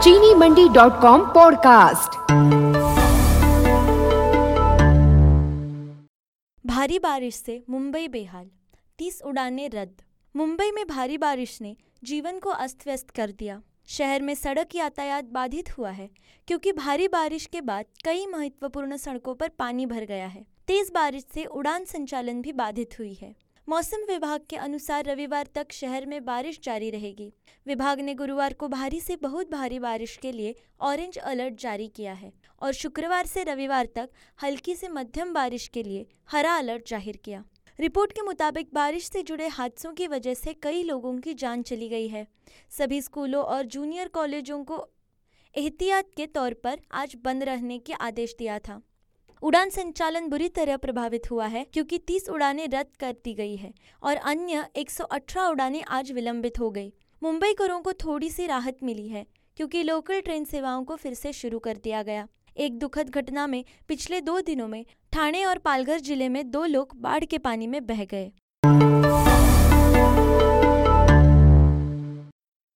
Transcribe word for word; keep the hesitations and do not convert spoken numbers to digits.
चीनी मंडी dot com podcast. भारी बारिश से मुंबई बेहाल, तीस उड़ानें रद्द। मुंबई में भारी बारिश ने जीवन को अस्त व्यस्त कर दिया। शहर में सड़क यातायात बाधित हुआ है क्योंकि भारी बारिश के बाद कई महत्वपूर्ण सड़कों पर पानी भर गया है। तेज बारिश से उड़ान संचालन भी बाधित हुई है। मौसम विभाग के अनुसार रविवार तक शहर में बारिश जारी रहेगी। विभाग ने गुरुवार को भारी से बहुत भारी बारिश के लिए ऑरेंज अलर्ट जारी किया है और शुक्रवार से रविवार तक हल्की से मध्यम बारिश के लिए हरा अलर्ट जाहिर किया। रिपोर्ट के मुताबिक बारिश से जुड़े हादसों की वजह से कई लोगों की जान चली गई है। सभी स्कूलों और जूनियर कॉलेजों को एहतियात के तौर पर आज बंद रहने के आदेश दिया था। उड़ान संचालन बुरी तरह प्रभावित हुआ है क्योंकि तीस उड़ानें रद्द कर दी गई है और अन्य एक सौ अठारह उड़ानें आज विलंबित हो गई। मुंबईकरों को थोड़ी सी राहत मिली है क्योंकि लोकल ट्रेन सेवाओं को फिर से शुरू कर दिया गया। एक दुखद घटना में पिछले दो दिनों में ठाणे और पालघर जिले में दो लोग बाढ़ के पानी में बह गए।